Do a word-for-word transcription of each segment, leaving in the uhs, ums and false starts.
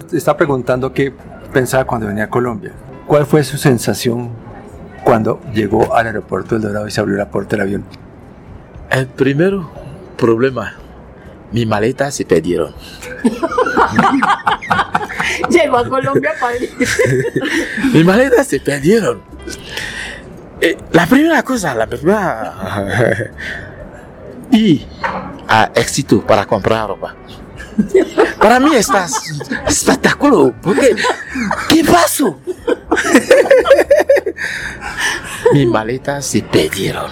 está preguntando qué pensaba cuando venía a Colombia. ¿Cuál fue su sensación cuando llegó al aeropuerto del Dorado y se abrió la puerta del avión? El primero problema, mis maletas se perdieron. Llegó a Colombia para mis maletas se perdieron. Eh, la primera cosa, la primera y a éxito para comprar ropa. Para mí está espectacular, porque ¿qué pasó? Mis maletas se perdieron.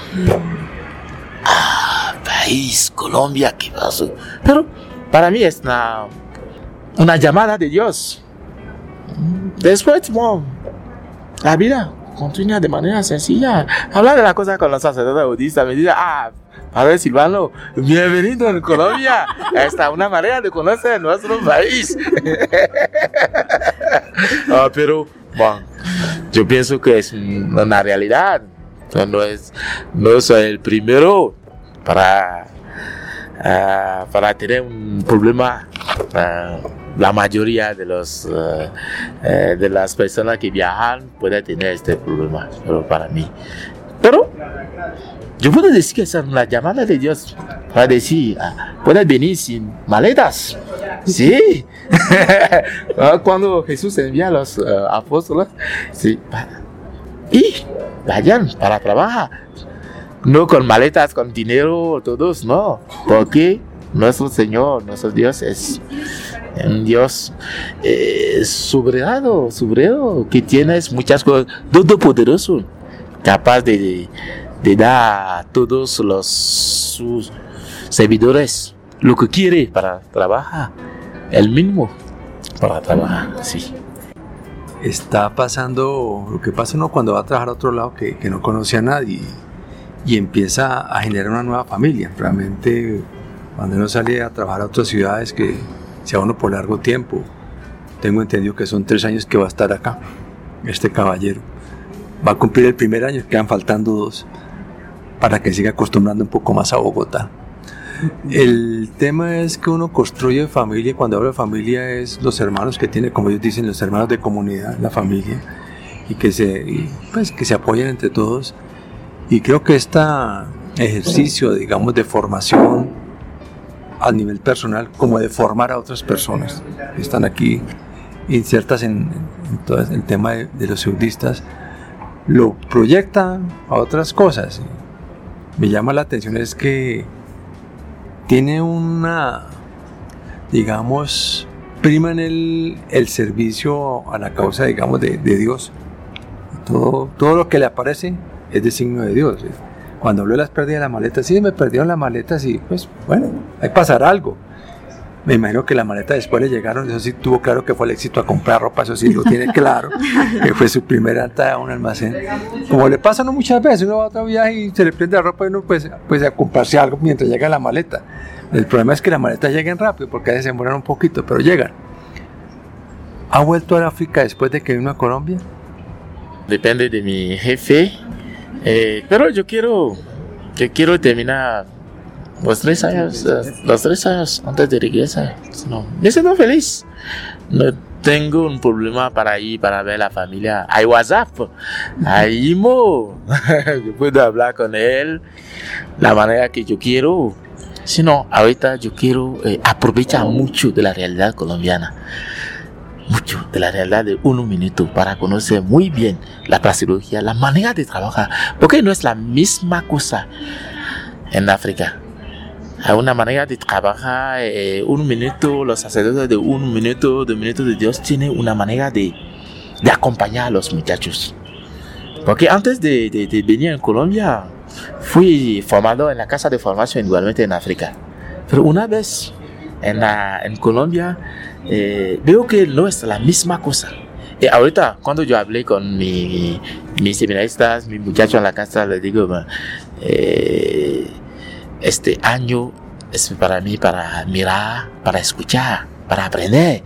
Ah, país, Colombia, ¿qué pasó? Pero para mí es una, una llamada de Dios. Después, bueno, la vida continúa de manera sencilla. Hablar de la cosa con los sacerdotes budistas, me dice, ah, Padre Silvano, bienvenido en Colombia. Esta es una manera de conocer nuestro país. ah, pero, bueno, yo pienso que es una realidad. No, es, no soy el primero para, uh, para tener un problema. Uh, la mayoría de, los, uh, uh, de las personas que viajan pueden tener este problema, pero para mí. Pero yo puedo decir que es una llamada de Dios para decir, uh, puedes venir sin maletas. Sí. Cuando Jesús envía a los uh, apóstoles, sí. Y vayan para trabajar. No con maletas, con dinero, todos, no. Porque nuestro Señor, nuestro Dios es un Dios eh, soberano, soberano, que tiene muchas cosas, todopoderoso, capaz de, de dar a todos los sus servidores lo que quiere para trabajar, el mismo para trabajar, sí. Está pasando lo que pasa uno cuando va a trabajar a otro lado que, que no conoce a nadie y empieza a generar una nueva familia. Realmente cuando uno sale a trabajar a otras ciudades que sea uno por largo tiempo, tengo entendido que son tres años que va a estar acá este caballero, va a cumplir el primer año, quedan faltando dos para que siga acostumbrando un poco más a Bogotá. El tema es que uno construye familia. Cuando hablo de familia es los hermanos que tiene, como ellos dicen, los hermanos de comunidad, la familia, y que se, y pues, que se apoyen entre todos. Y creo que este ejercicio, digamos, de formación a nivel personal, como de formar a otras personas que están aquí insertas en, en todo el tema de, de los eudistas, lo proyecta a otras cosas. Me llama la atención es que tiene una, digamos, prima en el, el servicio a la causa, digamos, de, de Dios. Todo, todo lo que le aparece es de signo de Dios. Cuando habló de las pérdidas de las maletas, sí, me perdieron las maletas y pues, bueno, hay que pasar algo. Me imagino que las maletas después le llegaron, eso sí tuvo claro que fue el éxito a comprar ropa, eso sí lo tiene claro, que fue su primera alta a un almacén. Como le pasa no muchas veces, uno va a otro viaje y se le prende la ropa y uno pues, pues a comprarse algo mientras llega la maleta. El problema es que las maletas lleguen rápido porque a veces se demoran un poquito, pero llegan. ¿Ha vuelto a África después de que vino a Colombia? Depende de mi jefe, eh, pero yo quiero, yo quiero terminar los tres años, los tres años antes de regresar. No, me siento feliz. No tengo un problema para ir para ver a la familia. Hay WhatsApp, hay Imo. Yo puedo hablar con él la manera que yo quiero. Sino, ahorita yo quiero eh, aprovechar mucho de la realidad colombiana. Mucho de la realidad de un minuto para conocer muy bien la plastiología, la manera de trabajar. Porque no es la misma cosa en África. Hay una manera de trabajar, eh, un minuto, los sacerdotes de un minuto, de minutos de Dios, tienen una manera de, de acompañar a los muchachos. Porque antes de, de, de venir en Colombia, fui formado en la casa de formación igualmente en África. Pero una vez en, la, en Colombia, eh, veo que no es la misma cosa. Y ahorita, cuando yo hablé con mi, mis seminaristas, mis muchachos en la casa, les digo, eh, este año es para mí para mirar, para escuchar, para aprender.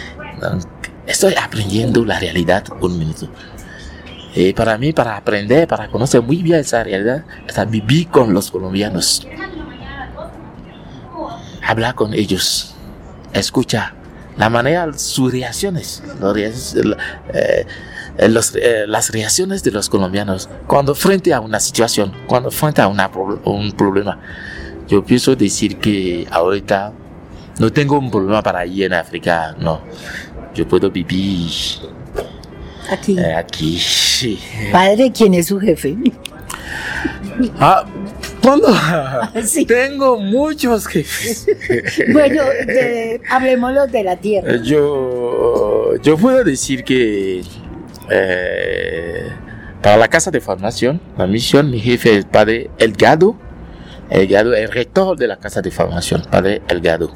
Estoy aprendiendo la realidad un minuto. Y para mí, para aprender, para conocer muy bien esa realidad, es vivir con los colombianos. Hablar con ellos, escuchar la manera, sus reacciones, los, eh, los, eh, las reacciones de los colombianos cuando frente a una situación, cuando frente a una, un problema. Yo pienso decir que ahorita no tengo un problema para ir en África, no. Yo puedo vivir aquí. Eh, aquí. Sí. Padre, ¿quién es su jefe? Ah, ¿cuándo? Sí. Tengo muchos jefes. Bueno, de, hablemoslo de la tierra. Yo, yo puedo decir que eh, para la casa de formación, la misión, mi jefe es el padre Elgado. Elgado, el rector de la casa de formación, padre Elgado.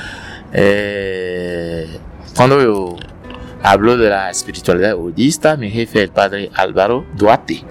Eh, cuando yo hablo de la espiritualidad budista, mi jefe es el padre Álvaro Duarte.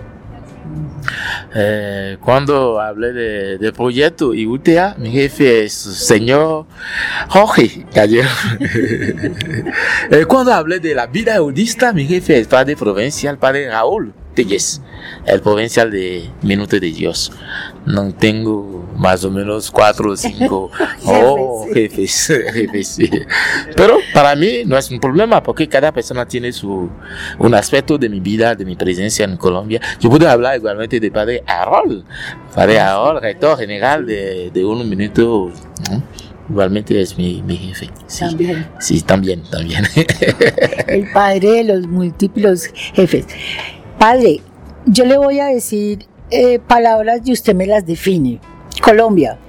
Eh, cuando hablé de, de proyecto y U T A, mi jefe es el señor Jorge Callero. eh, cuando hablé de la vida budista, mi jefe es el padre provincial, padre Raúl Telles, el provincial de Minuto de Dios. No tengo más o menos cuatro o cinco oh, jefes, jefes sí. Pero para mí no es un problema porque cada persona tiene su un aspecto de mi vida, de mi presencia en Colombia. Yo puedo hablar igualmente de padre Harold, padre Harold, rector general de, de un minuto, ¿no? Igualmente es mi, mi jefe. Sí, también. Sí, también, también. El padre de los múltiples jefes. Padre, yo le voy a decir eh, palabras y usted me las define. Colombia.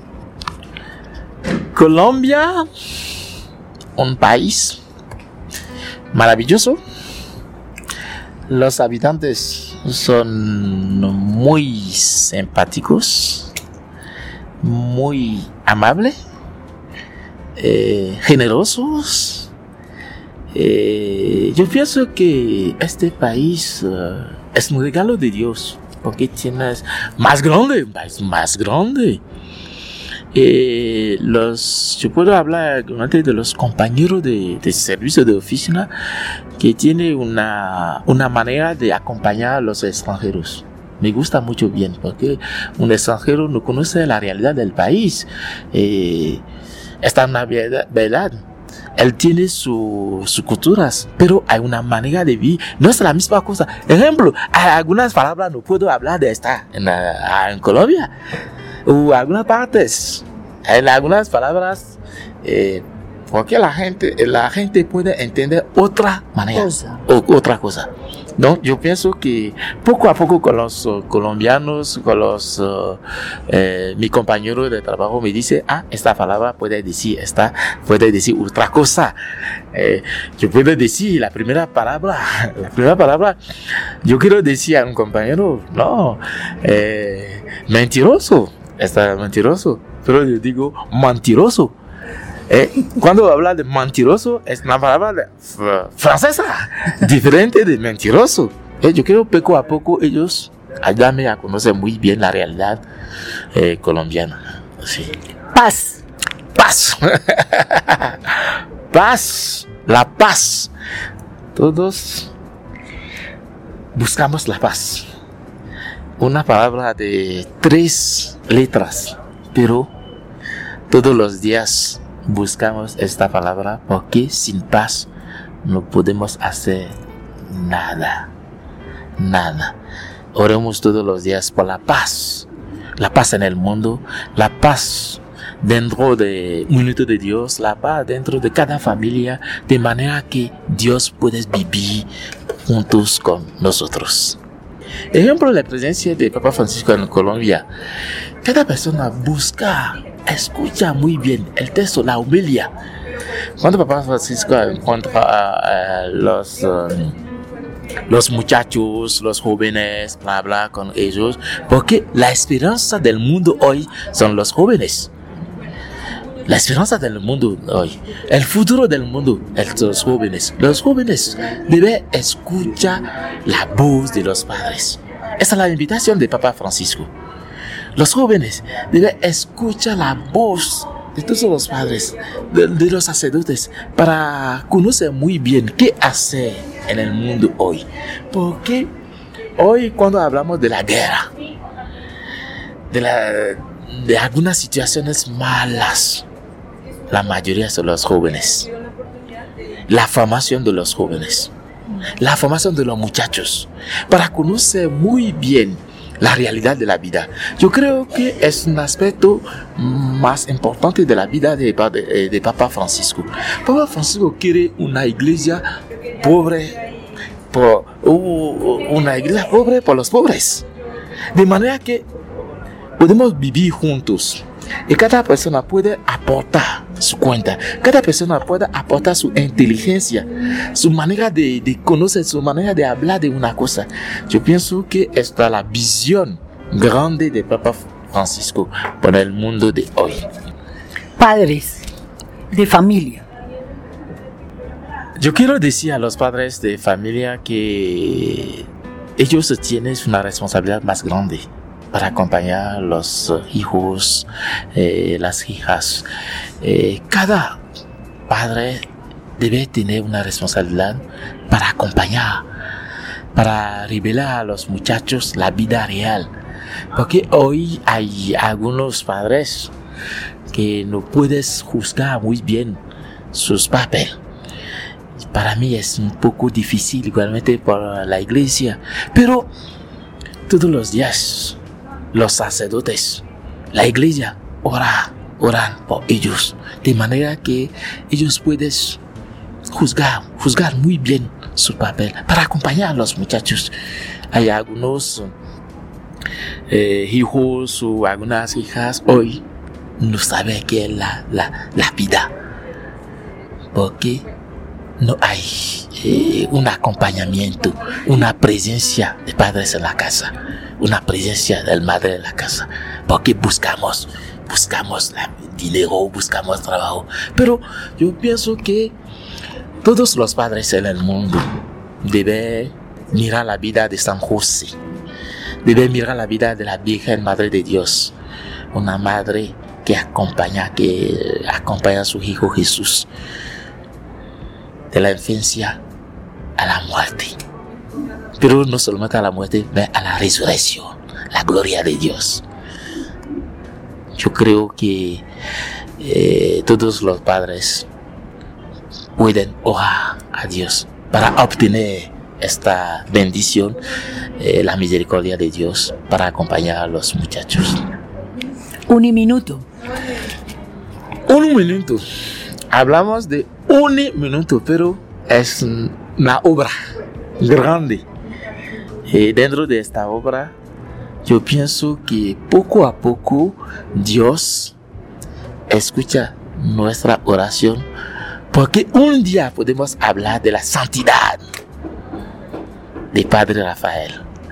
Colombia, un país maravilloso. Los habitantes son muy simpáticos, muy amables, eh, generosos. Eh, yo pienso que este país uh, es un regalo de Dios, porque tienes más grande, un país más grande. Eh, los, yo puedo hablar de los compañeros de, de servicio de oficina que tienen una, una manera de acompañar a los extranjeros. Me gusta mucho bien, porque un extranjero no conoce la realidad del país. Eh, esta es una verdad, verdad. Él tiene sus su culturas, pero hay una manera de vivir. No es la misma cosa. Ejemplo, hay algunas palabras no puedo hablar de esta en, la, en Colombia. O algunas partes. En algunas palabras, eh, porque la gente, la gente puede entender otra manera. Cosa. O, otra cosa. ¿No? Yo pienso que poco a poco con los uh, colombianos, con los uh, eh, mi compañero de trabajo me dice, ah, esta palabra puede decir, esta puede decir otra cosa. Eh, yo puedo decir la primera palabra, la primera palabra, yo quiero decir a un compañero, no, eh, mentiroso, está mentiroso, pero yo digo mentiroso. Eh, cuando habla de mentiroso es una palabra de, uh, francesa diferente de mentiroso. Eh, yo creo poco a poco ellos ayudan a conocer muy bien la realidad eh, colombiana. Sí. Paz. Paz. Paz. La paz. Todos buscamos la paz. Una palabra de tres letras, pero todos los días buscamos esta palabra porque sin paz no podemos hacer nada, nada. Oremos todos los días por la paz, la paz en el mundo, la paz dentro de un minuto de Dios, la paz dentro de cada familia, de manera que Dios pueda vivir juntos con nosotros. Ejemplo, la presencia de Papa Francisco en Colombia. Cada persona busca, escucha muy bien el texto, la homilia. Cuando Papa Francisco encuentra a, a los, um, los muchachos, los jóvenes, bla bla con ellos, porque la esperanza del mundo hoy son los jóvenes. La esperanza del mundo hoy, el futuro del mundo, es los jóvenes. Los jóvenes deben escuchar la voz de los padres. Esa es la invitación de Papa Francisco. Los jóvenes deben escuchar la voz de todos los padres, de, de los sacerdotes, para conocer muy bien qué hacer en el mundo hoy. Porque hoy cuando hablamos de la guerra, de, la, de algunas situaciones malas, la mayoría son los jóvenes. la formación de los jóvenes, la formación de los muchachos, para conocer muy bien la realidad de la vida. Yo creo que es un aspecto más importante de la vida de, de, de Papa Francisco. Papa Francisco quiere una iglesia pobre, por, una iglesia pobre por los pobres, de manera que podemos vivir juntos y cada persona puede aportar su cuenta, cada persona puede aportar su inteligencia, su manera de, de conocer, su manera de hablar de una cosa. Yo pienso que esta es la visión grande de Papa Francisco para el mundo de hoy. Padres de familia. Yo quiero decir a los padres de familia que ellos tienen una responsabilidad más grande para acompañar a los hijos, eh, las hijas. Eh, cada padre debe tener una responsabilidad para acompañar, para revelar a los muchachos la vida real. Porque hoy hay algunos padres que no puedes juzgar muy bien sus papeles. Para mí es un poco difícil igualmente para la iglesia, pero todos los días los sacerdotes, la iglesia, ora, oran por ellos, de manera que ellos pueden juzgar, juzgar muy bien su papel, para acompañar a los muchachos. Hay algunos eh, hijos o algunas hijas hoy no saben qué es la, la, la vida, porque no hay eh, un acompañamiento, una presencia de padres en la casa, una presencia del madre en la casa, porque buscamos, buscamos la, dinero, buscamos trabajo. Pero yo pienso que todos los padres en el mundo deben mirar la vida de San José, deben mirar la vida de la Virgen Madre de Dios, una madre que acompaña, que acompaña a su hijo Jesús de la infancia a la muerte, pero no solamente a la muerte, sino a la resurrección, la gloria de Dios. Yo creo que eh, todos los padres pueden orar a Dios para obtener esta bendición, eh, la misericordia de Dios, para acompañar a los muchachos. Un minuto. Un minuto. Hablamos de un minuto, pero es una obra grande. Y dentro de esta obra, yo pienso que poco a poco Dios escucha nuestra oración, porque un día podemos hablar de la santidad de Padre Rafael.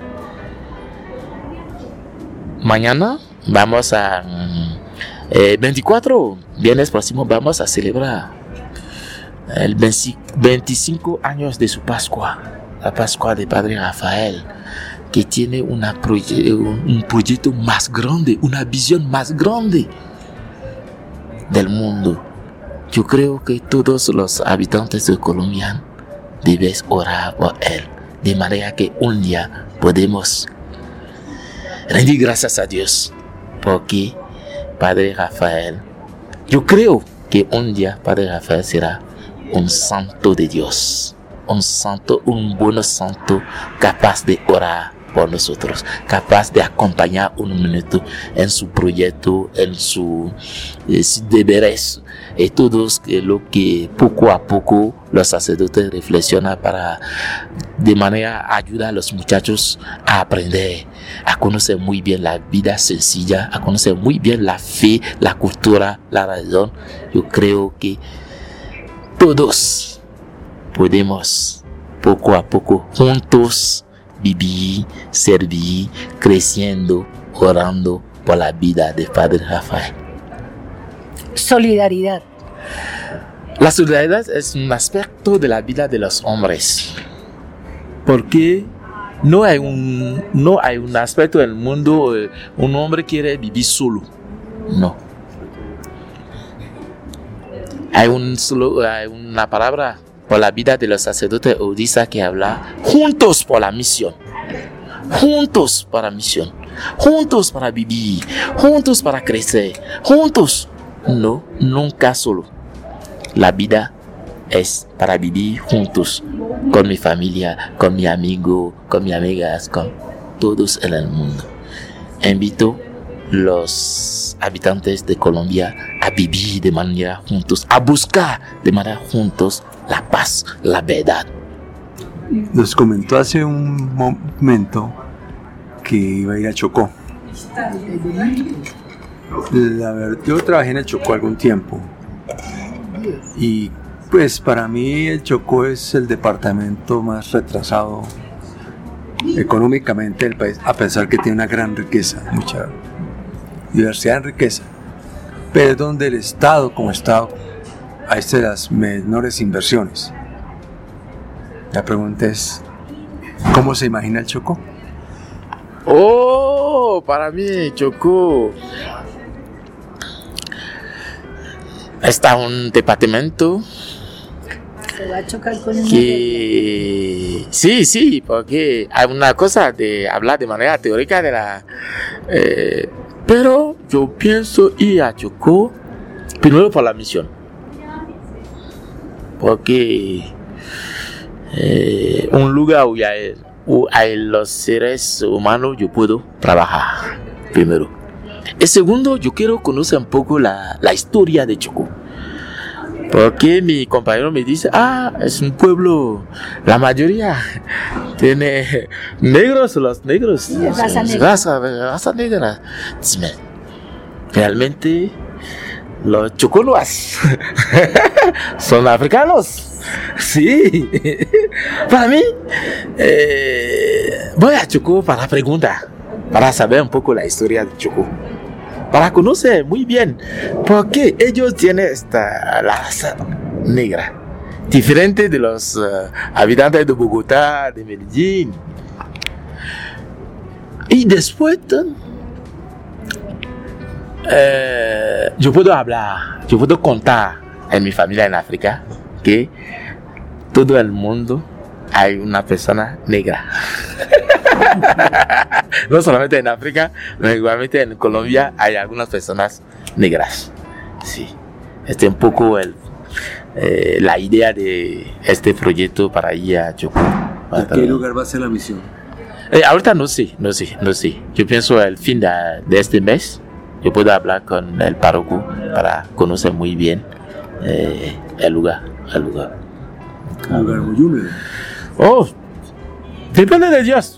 Mañana vamos a eh, veinticuatro, viernes próximo, vamos a celebrar el veinticinco años de su Pascua, la Pascua de Padre Rafael, que tiene una proye- un, un proyecto más grande, una visión más grande del mundo. Yo creo que todos los habitantes de Colombia deben orar por él, de manera que un día podemos rendir gracias a Dios, porque Padre Rafael, yo creo que un día Padre Rafael será un santo de Dios, un santo, un buen santo capaz de orar por nosotros, capaz de acompañar un minuto en su proyecto, en su eh, deberes, y todo lo que poco a poco los sacerdotes reflexionan para de manera ayudar a los muchachos a aprender, a conocer muy bien la vida sencilla, a conocer muy bien la fe, la cultura, la razón. Yo creo que todos podemos poco a poco juntos vivir, servir, creciendo, orando por la vida de Padre Rafael. Solidaridad. La solidaridad es un aspecto de la vida de los hombres, porque no hay un, no hay un aspecto del mundo, eh, un hombre quiere vivir solo, no. Hay, un solo, hay una palabra por la vida de los sacerdotes Odisa que habla juntos por la misión, juntos para la misión, juntos para vivir, juntos para crecer, juntos, no, nunca solo. La vida es para vivir juntos con mi familia, con mi amigo, con mis amigas, con todos en el mundo. Invito los habitantes de Colombia a vivir de manera juntos, a buscar de manera juntos la paz, la verdad. Nos comentó hace un momento que iba a ir a Chocó. La verdad, yo trabajé en el Chocó algún tiempo y pues para mí el Chocó es el departamento más retrasado económicamente del país, a pesar que tiene una gran riqueza, mucha diversidad en riqueza, pero es donde el Estado como Estado hace las menores inversiones. La pregunta es, ¿cómo se imagina el Chocó? Oh, para mí Chocó está un departamento Se va a chocar con un que sí, sí, porque hay una cosa de hablar de manera teórica de la eh, pero yo pienso ir a Chocó primero por la misión, porque eh, un lugar donde hay, hay los seres humanos yo puedo trabajar primero. El segundo, yo quiero conocer un poco la, la historia de Chocó, porque mi compañero me dice, ah, es un pueblo, la mayoría tiene negros, los negros, raza negra. raza, raza negra. Dime, realmente los choconos son africanos. Sí, para mí, eh, voy a Chocó para preguntar, para saber un poco la historia de Chocó, para conocer muy bien por qué ellos tienen esta raza negra, diferente de los uh, habitantes de Bogotá, de Medellín. Y después, eh, yo puedo hablar, yo puedo contar en mi familia en África que todo el mundo hay una persona negra. No solamente en África, pero igualmente en Colombia hay algunas personas negras. Sí, este es un poco el, eh, la idea de este proyecto para ir a Chocó. ¿A qué lugar va a ser la misión? Eh, ahorita no sé, no sé, no sé. Yo pienso al fin de, de este mes yo puedo hablar con el párroco para conocer muy bien eh, el lugar, el lugar. Un lugar muy húmedo. Oh, depende de Dios.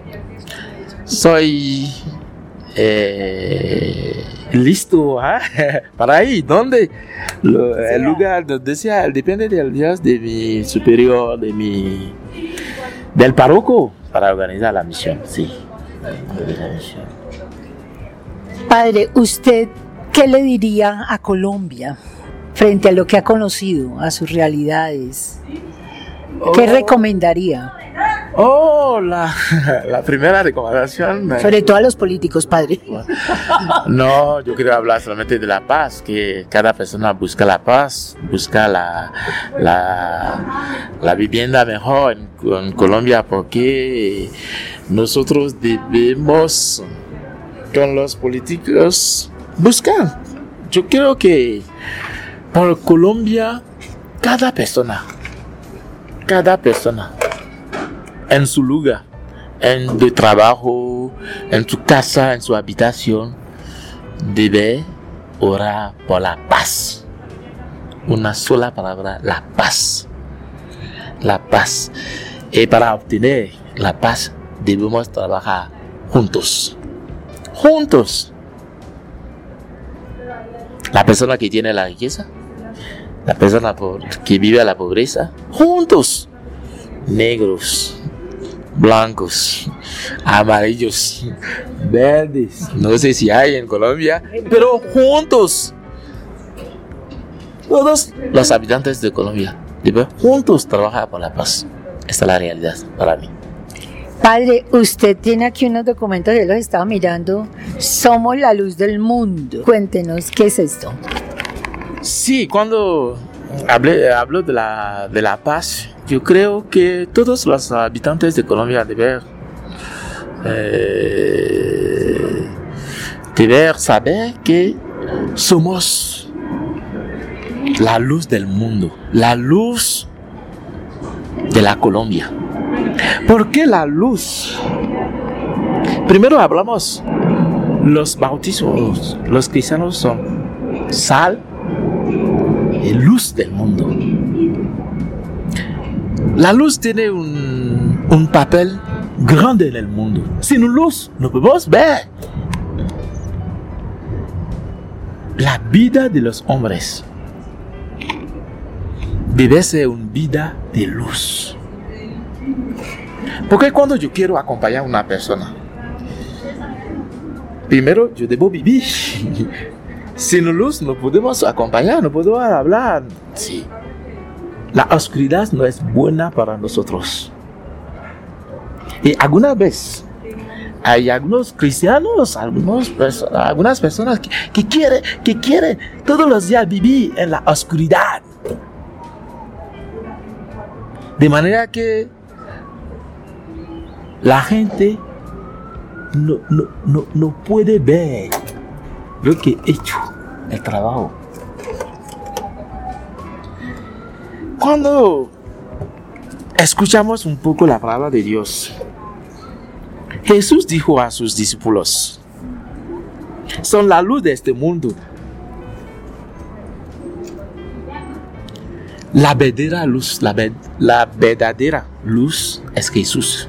Soy eh, listo ¿eh? para ir. ¿Dónde? Lo, el lugar donde sea, depende del Dios, de mi superior, de mi, del párroco, para organizar la misión. Sí. La misión. Padre, ¿usted qué le diría a Colombia frente a lo que ha conocido, a sus realidades? ¿Qué Oh. recomendaría? Oh, la, la primera recomendación. eh, Sobre todo a los políticos, padre. No, yo quiero hablar solamente de la paz, que cada persona busca la paz, busca la, la, la vivienda mejor en, en Colombia, porque nosotros debemos con los políticos buscar. Yo creo que por Colombia cada persona, cada persona en su lugar, en su trabajo, en su casa, en su habitación, debe orar por la paz. Una sola palabra, la paz. La paz. Y para obtener la paz debemos trabajar juntos. Juntos. La persona que tiene la riqueza, la persona que vive la pobreza, juntos. Negros, blancos, amarillos, verdes, no sé si hay en Colombia, pero juntos, todos los habitantes de Colombia deben juntos trabajar por la paz. Esta es la realidad para mí. Padre, usted tiene aquí unos documentos, yo los estaba mirando. Somos la luz del mundo. Cuéntenos, ¿qué es esto? Sí, cuando hablé, hablo de la, de la paz, yo creo que todos los habitantes de Colombia deben, eh, deben saber que somos la luz del mundo, la luz de la Colombia. ¿Por qué la luz? Primero hablamos, los bautismos, los cristianos son sal y luz del mundo. La luz tiene un, un papel grande en el mundo. Sin luz no podemos ver la vida de los hombres. Debe ser una vida de luz. Porque cuando yo quiero acompañar a una persona, primero yo debo vivir. Sin luz no podemos acompañar, no podemos hablar. Sí. La oscuridad no es buena para nosotros. Y alguna vez hay algunos cristianos, algunos, algunas personas que, que, quieren, que quieren todos los días vivir en la oscuridad. De manera que la gente no, no, no, no puede ver lo que he hecho, el trabajo. Cuando escuchamos un poco la palabra de Dios, Jesús dijo a sus discípulos: son la luz de este mundo. La verdadera luz, la, ver, la verdadera luz es Jesús.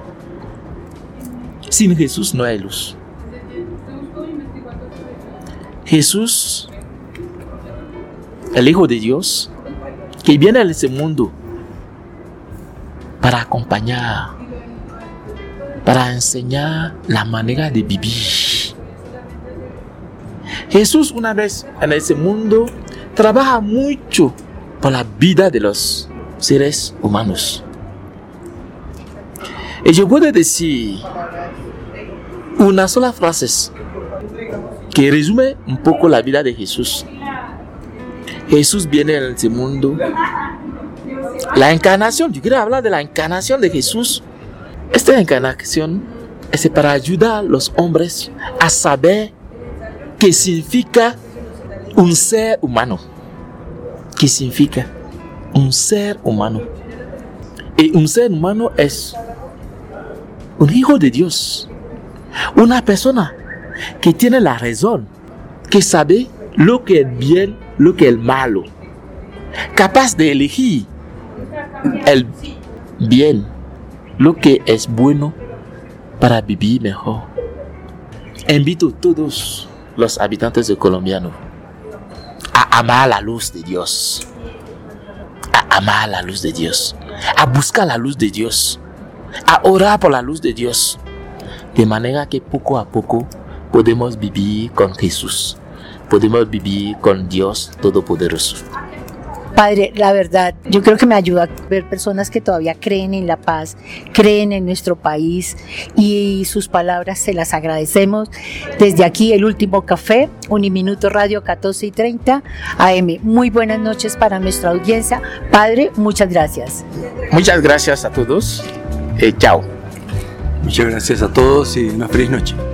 Sin Jesús no hay luz. Jesús, el Hijo de Dios, que viene a este mundo para acompañar, para enseñar la manera de vivir. Jesús, una vez en ese mundo, trabaja mucho por la vida de los seres humanos. Y yo puedo decir una sola frase que resume un poco la vida de Jesús. Jesús viene en este mundo. La encarnación, yo quiero hablar de la encarnación de Jesús. Esta encarnación es para ayudar a los hombres a saber qué significa un ser humano. ¿Qué significa un ser humano? Y un ser humano es un hijo de Dios, una persona que tiene la razón, que sabe lo que es bien, lo que es malo, capaz de elegir el bien, lo que es bueno para vivir mejor. Invito a todos los habitantes de Colombiano a amar la luz de Dios, a amar la luz de Dios, a buscar la luz de Dios, a orar por la luz de Dios, de manera que poco a poco podemos vivir con Jesús, podemos vivir con Dios Todopoderoso. Padre, la verdad, yo creo que me ayuda a ver personas que todavía creen en la paz, creen en nuestro país, y sus palabras se las agradecemos. Desde aquí, El Último Café, Uniminuto Radio catorce y treinta A M. Muy buenas noches para nuestra audiencia. Padre, muchas gracias. Muchas gracias a todos. Eh, chao. Muchas gracias a todos y una feliz noche.